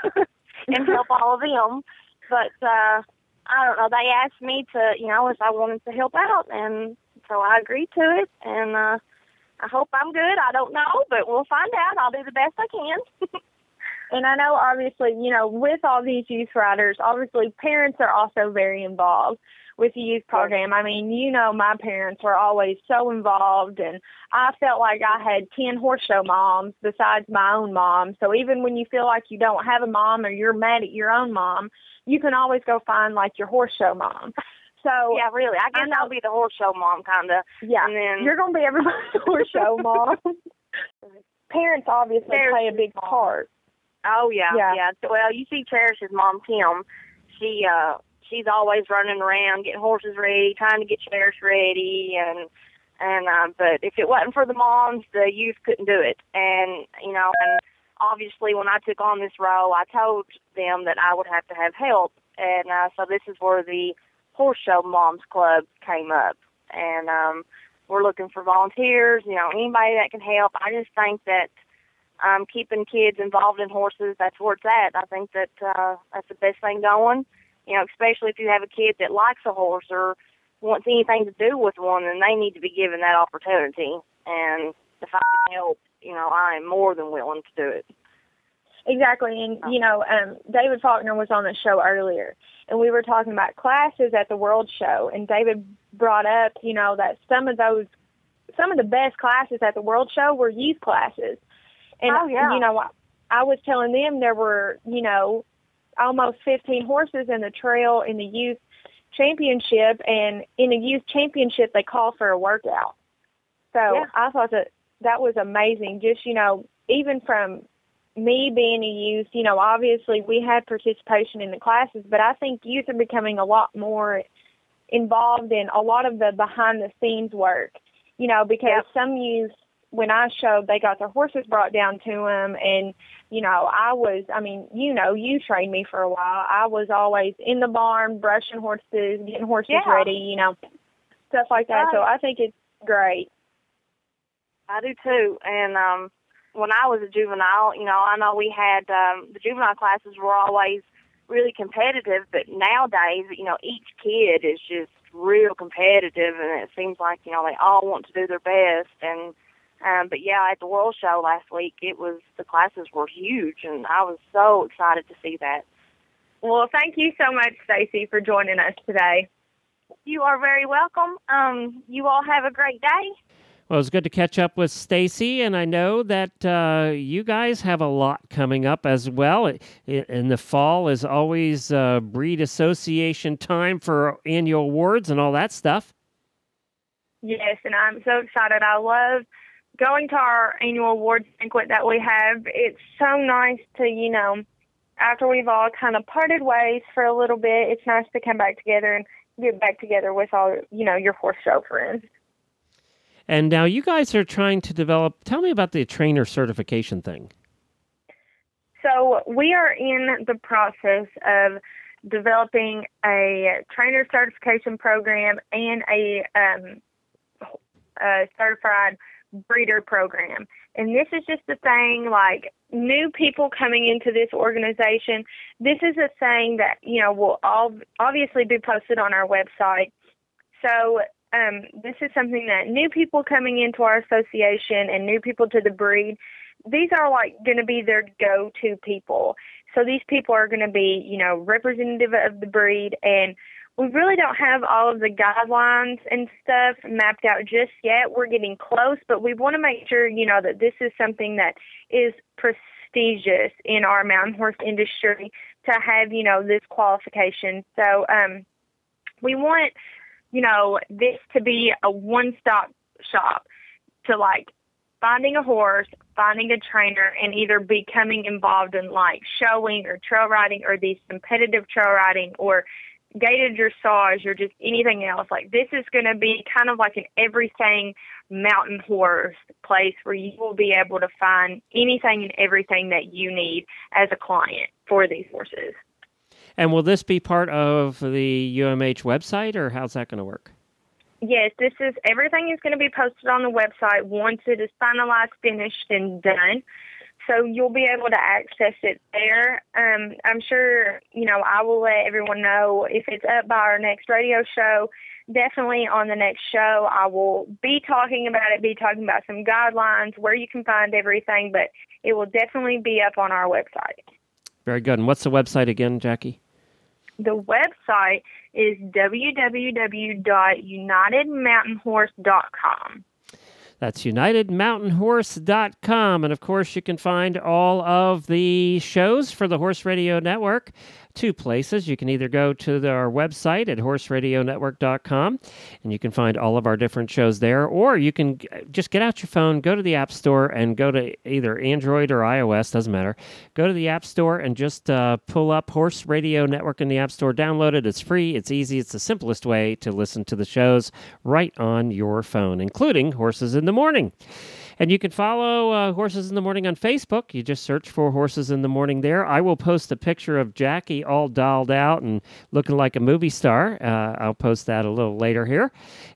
and help all of them. But uh, I don't know. They asked me to, you know, if I wanted to help out, and so I agreed to it, and. Uh, I hope I'm good. I don't know, but we'll find out. I'll do the best I can.
And I know, obviously, you know, with all these youth riders, obviously parents are also very involved with the youth program. I mean, you know, my parents were always so involved, and I felt like I had ten horse show moms besides my own mom. So even when you feel like you don't have a mom or you're mad at your own mom, you can always go find, like, your horse show mom. So
yeah, really. I guess I I'll be the horse show mom, kind of.
Yeah,
and then,
you're going to be everybody's horse show mom. Parents obviously
Cherish
play a big part.
Oh, yeah,
yeah,
yeah. Well, you see Cherish's mom, Kim. She, uh, she's always running around getting horses ready, trying to get Cherish ready, and, and uh, but if it wasn't for the moms, the youth couldn't do it. And, you know, and obviously when I took on this role, I told them that I would have to have help, and uh, so this is where the Horse Show Moms Club came up, and um, we're looking for volunteers, you know, anybody that can help. I just think that um, keeping kids involved in horses, that's where it's at. I think that uh, that's the best thing going, you know, especially if you have a kid that likes a horse or wants anything to do with one, then they need to be given that opportunity. And, if I can help, you know, I am more than willing to do it.
Exactly. And, you know, um, David Faulkner was on the show earlier, and we were talking about classes at the World Show, and David brought up, you know, that some of those, some of the best classes at the World Show were youth classes. And,
oh, yeah.
you know, I, I was telling them there were, you know, almost fifteen horses in the trail in the youth championship, and in the youth championship, they call for a workout. So
yeah.
I thought that that was amazing. Just, you know, even from me being a youth, you know, obviously we had participation in the classes, but I think youth are becoming a lot more involved in a lot of the behind-the-scenes work, you know, because yep. some youth, when I showed, they got their horses brought down to them, and, you know, I was, I mean, you know, you trained me for a while. I was always in the barn, brushing horses, getting horses
yeah.
ready, you know, stuff like that.
Right.
So I think it's great.
I do, too, and, um, when I was a juvenile, you know, I know we had, um, the juvenile classes were always really competitive, but nowadays, you know, each kid is just real competitive, and it seems like, you know, they all want to do their best. And, um, but yeah, at the World Show last week, it was, the classes were huge, and I was so excited to see that.
Well, thank you so much, Stacy, for joining us today.
You are very welcome. Um, you all have a great day.
Well, it's good to catch up with Stacy, and I know that uh, you guys have a lot coming up as well. It, it, in the fall is always uh, breed association time for annual awards and all that stuff.
Yes, and I'm so excited. I love going to our annual awards banquet that we have. It's so nice to, you know, after we've all kind of parted ways for a little bit, it's nice to come back together and get back together with all, you know, your horse show friends.
And now you guys are trying to develop, tell me about the trainer certification thing.
So we are in the process of developing a trainer certification program and a, um, a certified breeder program. And this is just a thing, like new people coming into this organization, this is a thing that, you know, will all obviously be posted on our website. So Um, this is something that new people coming into our association and new people to the breed, these are like going to be their go-to people. So these people are going to be, you know, representative of the breed, and we really don't have all of the guidelines and stuff mapped out just yet. We're getting close, but we want to make sure, you know, that this is something that is prestigious in our mountain horse industry to have, you know, this qualification. So um, we want, you know, this to be a one-stop shop to, like, finding a horse, finding a trainer, and either becoming involved in, like, showing or trail riding or these competitive trail riding or gaited dressage or just anything else. Like, this is going to be kind of like an everything mountain horse place where you will be able to find anything and everything that you need as a client for these horses.
And will this be part of the U M H website, or how's that going to work?
Yes, this is everything is going to be posted on the website once it is finalized, finished, and done. So you'll be able to access it there. Um, I'm sure, you know, I will let everyone know if it's up by our next radio show. Definitely on the next show, I will be talking about it, be talking about some guidelines, where you can find everything, but it will definitely be up on our website.
Very good. And what's the website again, Jackie?
The website is w w w dot united mountain horse dot com.
That's united mountain horse dot com. And, of course, you can find all of the shows for the Horse Radio Network. Two places. You can either go to the, our website at horse radio network dot com, and you can find all of our different shows there, or you can just get out your phone, go to the App Store, and go to either Android or iOS, doesn't matter. Go to the App Store and just uh, pull up Horse Radio Network in the App Store, download it. It's free, it's easy, it's the simplest way to listen to the shows right on your phone, including Horses in the Morning. And you can follow uh, Horses in the Morning on Facebook. You just search for Horses in the Morning there. I will post a picture of Jackie all dolled out and looking like a movie star. Uh, I'll post that a little later here.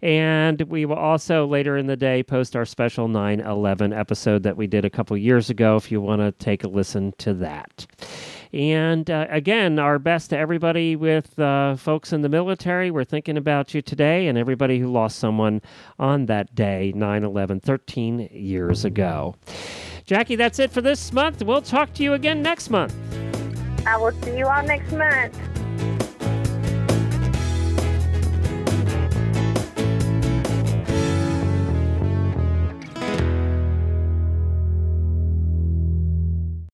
And we will also later in the day post our special nine eleven episode that we did a couple years ago if you want to take a listen to that. And uh, again, our best to everybody with uh, folks in the military. We're thinking about you today and everybody who lost someone on that day, nine eleven, thirteen years ago. Jackie, that's it for this month. We'll talk to you again next month.
I will see you all next month.